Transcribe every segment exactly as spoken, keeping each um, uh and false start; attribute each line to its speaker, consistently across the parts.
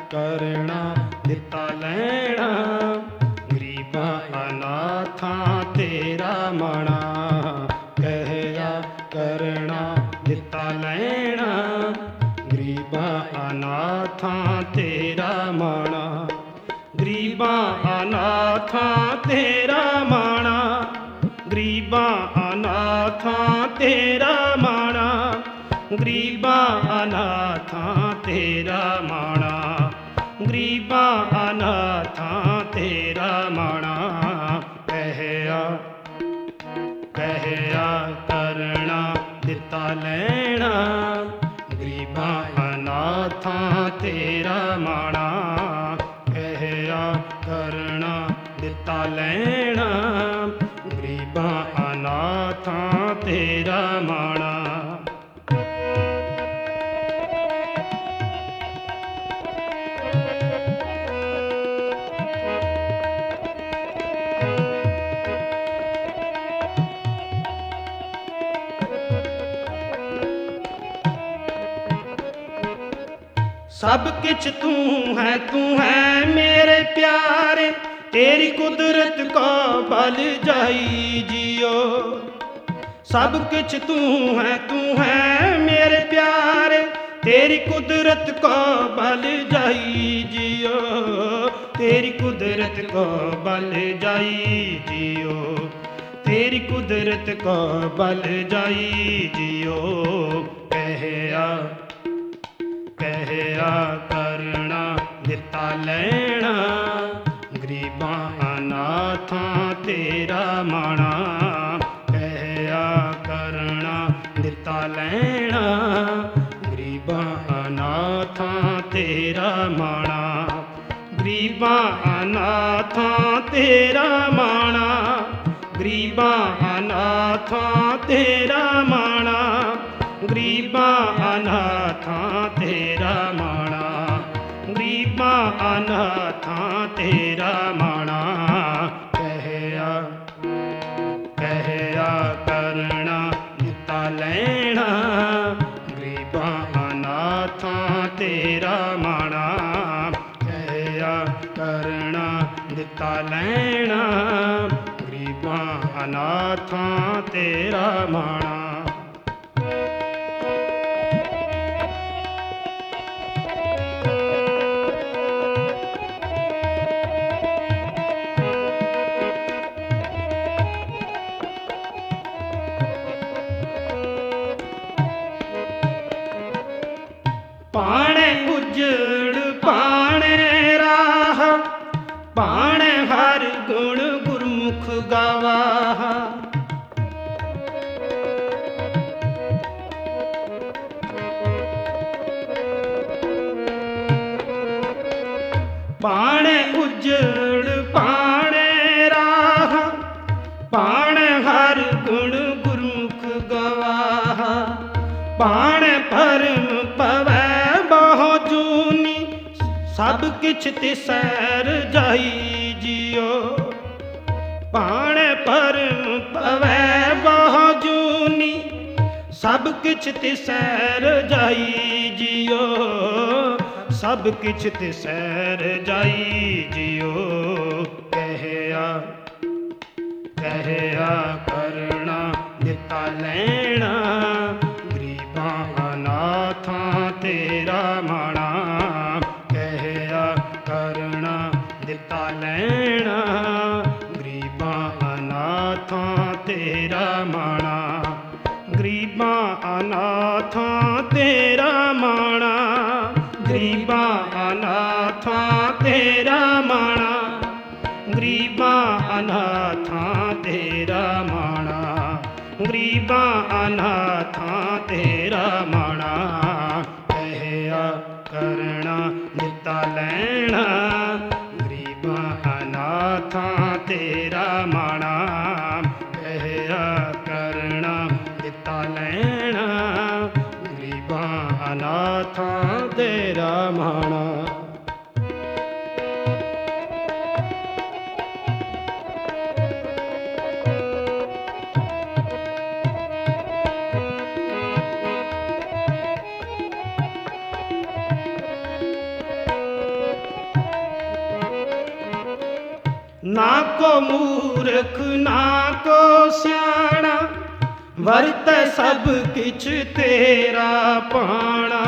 Speaker 1: ਕਰਣਾ ਦਿੱਤਾ ਲੈਣਾ, ਗਰੀਬਾਂ ਅਨਾਥਾਂ ਤੇਰਾ ਮਾਣਾ। ਕਹਿਆ ਕਰਣਾ ਦਿੱਤਾ ਲੈਣਾ, ਗਰੀਬਾਂ ਅਨਾਥਾਂ ਤੇਰਾ ਮਾਣਾ। ਗਰੀਬਾਂ ਅਨਾਥਾਂ ਤੇਰਾ ਮਾਣਾ, ਗਰੀਬਾਂ ਅਨਾਥਾਂ ਤੇਰਾ ਮਾਣਾ, ਗਰੀਬਾਂ ਅਨਾਥਾਂ ਤੇਰਾ ਮਾਣਾ, ਗਰੀਬਾਂ ਅਨਾਥਾਂ ਤੇਰਾ ਮਾਣਾ। ਕਹਿਆ ਕਹਿਆ ਕਰਣਾ ਦਿੱਤਾ ਲੈਣਾ, ਗਰੀਬਾਂ ਅਨਾਥਾਂ ਤੇਰਾ ਮਾਣਾ। ਕਹਿਆ ਕਰਣਾ ਦਿੱਤਾ ਲੈਣਾ, ਗਰੀਬਾਂ ਅਨਾਥਾਂ ਤੇਰਾ ਮਾਣਾ। ਸਭ ਕਿਛ ਤੂੰ ਹੈ, ਤੂੰ ਹੈ ਮੇਰੇ ਪਿਆਰੇ, ਤੇਰੀ ਕੁਦਰਤ ਕੋ ਬਲ ਜਾਈ ਜਿਉ। ਸਭ ਕਿਛ ਤੂੰ ਹੈ, ਤੂੰ ਹੈ ਮੇਰੇ ਪਿਆਰੇ, ਤੇਰੀ ਕੁਦਰਤ ਕੋ ਬਲ ਜਾਈ ਜਿਉ। ਤੇਰੀ ਕੁਦਰਤ ਕੋ ਬਲ ਜਾਈ ਜਿਉ, ਤੇਰੀ ਕੁਦਰਤ ਕੋ ਬਲ ਜਾਈ ਜਿਉ। ਕਹਿਆ ਕਹਿਆ ਕਰਣਾ ਦਿੱਤਾ ਲੈਣਾ, ਗਰੀਬਾਂ ਅਨਾਥਾਂ ਤੇਰਾ ਮਾਣਾ। ਕਹਿਆ ਕਰਣਾ ਦਿੱਤਾ ਲੈਣਾ, ਗਰੀਬਾਂ ਅਨਾਥਾਂ ਤੇਰਾ ਮਾਣਾ। ਗਰੀਬਾਂ ਅਨਾਥਾਂ ਤੇਰਾ ਮਾਣਾ, ਗਰੀਬਾਂ ਅਨਾਥਾਂ ਤੇਰਾ ਮਾਣਾ, ਗਰੀਬਾਂ ਅਨਾਥਾਂ ਤੇਰਾ ਮਾਣਾ, ਗਰੀਬਾਂ ਅਨਾਥਾਂ ਤੇਰਾ ਮਾਣਾ। ਕਹਿਆ ਕਹਿਆ ਕਰਣਾ ਦਿੱਤਾ ਲੈਣਾ, ਗਰੀਬਾਂ ਅਨਾਥਾਂ ਤੇਰਾ ਮਾਣਾ। ਕਹਿਆ ਕਰਣਾ ਦਿੱਤਾ ਲੈਣਾ, ਗਰੀਬਾਂ ਅਨਾਥਾਂ ਤੇਰਾ ਮਾਣਾ। ਪਾਣੇ ਉਜੜ ਪਾਣੇ ਰਾਹ, ਪਾਣੇ ਹਰ ਗੁਣ ਗੁਰਮੁਖ ਗਵਾਹ। ਪਾਣੇ ਉਜੜ ਪਾਣੇ ਰਾਹ, ਪਾਣੇ ਹਰ ਗੁਣ ਗੁਰਮੁਖ ਗਵਾਹ। ਪਾਣੇ ਭਰਮ ਪਵੈ ਸਭ ਕਿਛ ਤਿਸੈ ਰਜਾਈ ਜਿਉ। ਪਾਣੇ ਭਰਮ ਪਵੈ ਬਹੁ ਜੂਨੀ, ਸਭ ਕਿਛ ਤਿਸੈ ਰਜਾਈ ਜਿਉ। ਸਭ ਕਿਛ ਤਿਸੈ ਰਜਾਈ ਜਿਉ। ਕਹਿਆ ਕਹਿਆ ਕਰਣਾ ਦਿੱਤਾ ਲੈਣਾ, ਗਰੀਬਾਂ ਅਨਾਥਾਂ ਤੇਰਾ ਮਾਣਾ। ਕਰਣਾ ਦਿੱਤਾ ਲੈਣਾ, ਗਰੀਬਾਂ ਅਨਾਥਾਂ ਤੇਰਾ ਮਾਣਾ। ਗਰੀਬਾਂ ਅਨਾਥਾਂ ਤੇਰਾ ਮਾਣਾ, ਗਰੀਬਾਂ ਅਨਾਥਾਂ ਤੇਰਾ ਮਾਣਾ, ਗਰੀਬਾਂ ਅਨਾਥਾਂ ਤੇਰਾ ਮਾਣਾ, ਗਰੀਬਾਂ ਅਨਾਥਾਂ ਤੇਰਾ ਮਾਣਾ। ਕਹਿਆ ਕਰਣਾ ਦਿੱਤਾ ਲੈਣਾ, ਗਰੀਬਾਂ ਅਨਾਥਾਂ ਤੇਰਾ ਮਾਣਾ। ਕਹਿਆ ਕਰਣਾ ਦਿੱਤਾ ਲੈਣਾ, ਗਰੀਬਾਂ ਅਨਾਥਾਂ ਤੇਰਾ ਮਾਣਾ। ਕੋ ਮੂਰਖ ਨਾ ਕੋ ਸਿਆਣਾ, ਵਰਤੈ ਸਭ ਕਿਛ ਤੇਰਾ ਭਾਣਾ।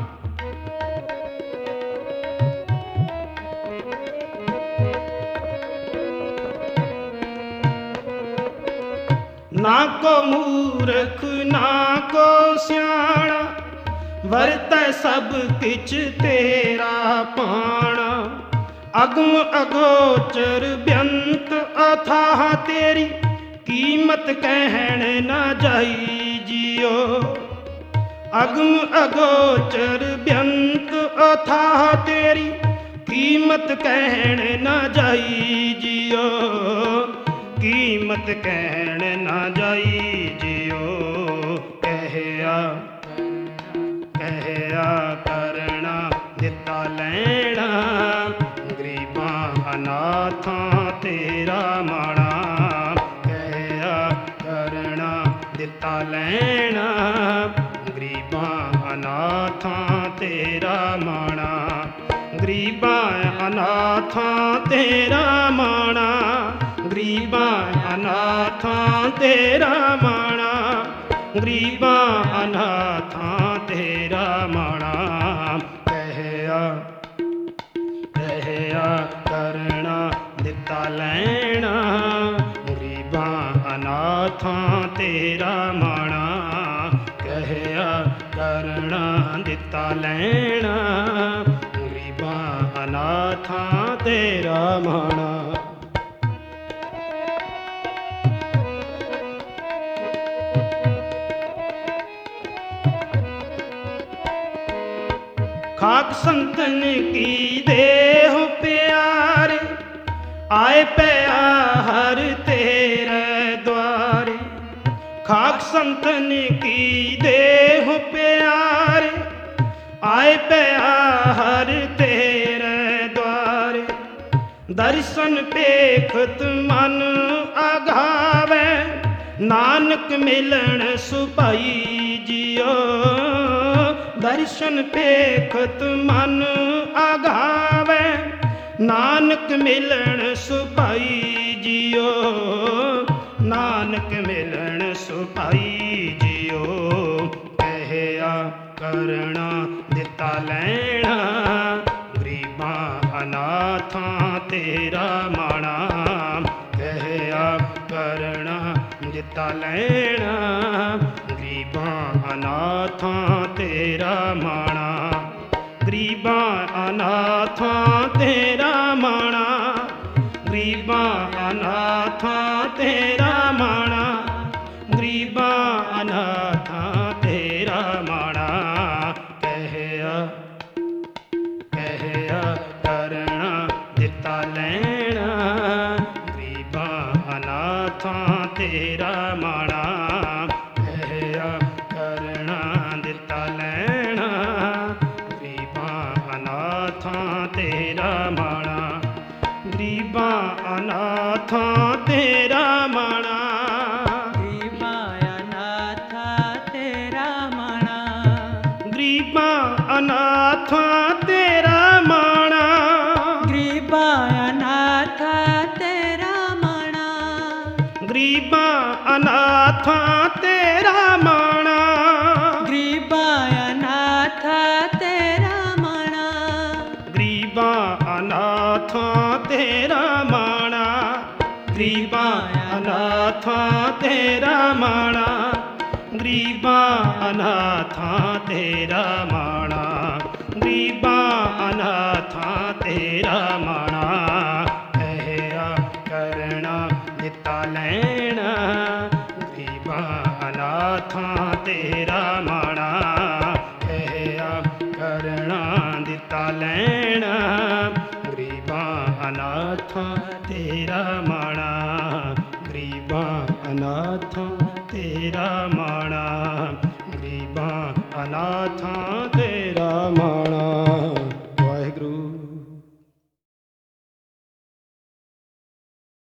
Speaker 1: ਨਾ ਕੋ ਮੂਰਖ ਨਾ ਕੋ ਸਿਆਣਾ, ਵਰਤੈ ਸਭ ਕਿਛ ਤੇਰਾ ਭਾਣਾ। ਅਗਮ ਅਗੋਚਰ ਬੇਅੰਤ ਅਥਾਹ ਤੇਰੀ, ਕੀਮਤ ਕਹਿਣ ਨਾ ਜਾਈ ਜਿਉ। ਅਗਮ ਅਗੋਚਰ ਬੇਅੰਤ ਅਥਾਹ ਤੇਰੀ, ਕੀਮਤ ਕਹਿਣ ਨਾ ਜਾਈ ਜਿਉ। ਕੀਮਤ ਕਹਿਣ ਨਾ ਜਾਈ ਜਿਉ। ਕਹਿਆ ਕਹਿਆ ਕਰਣਾ ਦਿੱਤਾ ਲੈਣਾ, ਗਰੀਬਾਂ ਅਨਾਥਾਂ ਤੇਰਾ ਮਾਣਾ। ਕਹਿਆ ਕਰਣਾ ਦਿੱਤਾ ਲੈਣਾ, ਗਰੀਬਾਂ ਅਨਾਥਾਂ ਤੇਰਾ ਮਾਣਾ। ਗਰੀਬਾਂ ਅਨਾਥਾਂ ਤੇਰਾ ਮਾਣਾ, ਗਰੀਬਾਂ ਅਨਾਥਾਂ ਤੇਰਾ ਮਾਣਾ। ਗਰੀਬਾਂ ਅਨਾਥਾਂ ਤੇਰਾ ਮਾਣਾ। ਕਹਿਆ ਕਹਿਆ ਕਰਣਾ ਦਿੱਤਾ ਲੈਣਾ, ਗਰੀਬਾਂ ਅਨਾਥਾਂ ਤੇਰਾ ਮਾਣਾ। ਕਹਿਆ ਕਰਣਾ ਦਿੱਤਾ ਲੈਣਾ, ਗਰੀਬਾਂ ਅਨਾਥਾਂ ਤੇਰਾ ਮਾਣਾ। ਖਾਕ ਸੰਤਨ ਕੀ ਦੇਹ ਪਿਆਰੇ, ਆਏ ਪਿਆ ਹਰ ਤੇਰੇ ਦੁਆਰੇ। ਖਾਕ ਸੰਤਨ ਕੀ ਦੇਹ ਪਿਆਰੇ, ਆਏ ਪਿਆ ਹਰ ਤੇਰੇ ਦੁਆਰੇ। ਦਰਸ਼ਨ ਪੇਖਤ ਮਨ ਆਗਾਵੇ, ਨਾਨਕ ਮਿਲਣ ਸੁਭਾਈ ਜਿਉ। ਦਰਸ਼ਨ ਪੇਖਤ ਮਨ ਆਗਾਵੇ, ਨਾਨਕ ਮਿਲਣ ਸੁਭਾਈ ਜਿਉ। ਨਾਨਕ ਮਿਲਣ ਸੁਭਾਈ ਜਿਉ। ਕਹਿਆ ਕਰਣਾ ਦਿੱਤਾ ਲੈਣਾ, ਗਰੀਬਾਂ ਅਨਾਥਾਂ ਤੇਰਾ ਮਾਣਾ। ਕਹਿਆ ਕਰਣਾ ਦਿੱਤਾ ਲੈਣਾ, ਗਰੀਬਾਂ ਅਨਾਥਾਂ ਤੇਰਾ ਮਾਣਾ। ਗਰੀਬਾਂ ਅਨਾਥਾਂ ਤੇਰਾ ਮਾਣਾ, ਗਰੀਬਾਂ ਅਨਾਥਾਂ ਤੇਰਾ ਮਾਣਾ। ਗਰੀਬਾਂ ਅਨਾਥਾਂ ਤੇਰਾ ਮਾਣਾ। ਕਹਿਆ ਕਹਿਆ ਕਰਣਾ ਦਿੱਤਾ ਲੈਣਾ, ਗਰੀਬਾਂ ਅਨਾਥਾਂ ਤੇਰਾ ਮਾਣਾ। ਕਹਿਆ ਕਰਣਾ ਦਿੱਤਾ ਲੈਣਾ, ਗਰੀਬਾਂ ਅਨਾਥਾਂ ਤੇਰਾ ਮਾਣਾ। ਗਰੀਬਾਂ ਅਨਾਥਾਂ ਤੇਰਾ ਮਾਣਾ।
Speaker 2: ਗਰੀਬਾਂ ਅਨਾਥਾਂ ਤੇਰਾ ਮਾਣਾ।
Speaker 1: ਗਰੀਬਾਂ ਅਨਾਥਾਂ ਤੇਰਾ ਮਾਣਾ।
Speaker 2: ਗਰੀਬਾਂ ਅਨਾਥਾਂ ਤੇਰਾ ਮਾਣਾ।
Speaker 1: ਗਰੀਬਾਂ ਅਨਾਥਾਂ ਤੇਰਾ ਮਾਣਾ।
Speaker 2: ਗਰੀਬਾਂ ਅਨਾਥਾਂ ਤੇਰਾ ਮਾਣਾ।
Speaker 1: ਗਰੀਬਾਂ ਅਨਾਥਾਂ ਤੇਰਾ ਮਾਣਾ। ਗਰੀਬਾਂ ਅਨਾਥਾਂ ਤੇਰਾ ਮਾਣਾ। ਗਰੀਬਾਂ ਅਨਾਥਾਂ ਤੇਰਾ ਮਾਣਾ। ਗਰੀਬਾਂ ਅਨਾਥਾਂ ਤੇਰਾ ਮਾਣਾ। ਕਹਿਆ ਕਰਣਾ ਦਿੱਤਾ ਲੈਣਾ, ਗਰੀਬਾਂ ਅਨਾਥਾਂ ਤੇਰਾ ਮਾਣਾ। ਕਹਿਆ ਕਰਣਾ ਦਿੱਤਾ ਲੈਣਾ, ਗਰੀਬਾਂ ਅਨਾਥਾਂ ਤੇਰਾ ਮਾਣਾ। ਗਰੀਬਾਂ ਅਨਾਥਾਂ ਤੇਰਾ ਮਾਣਾ। ਗਰੀਬਾਂ ਅਨਾਥਾਂ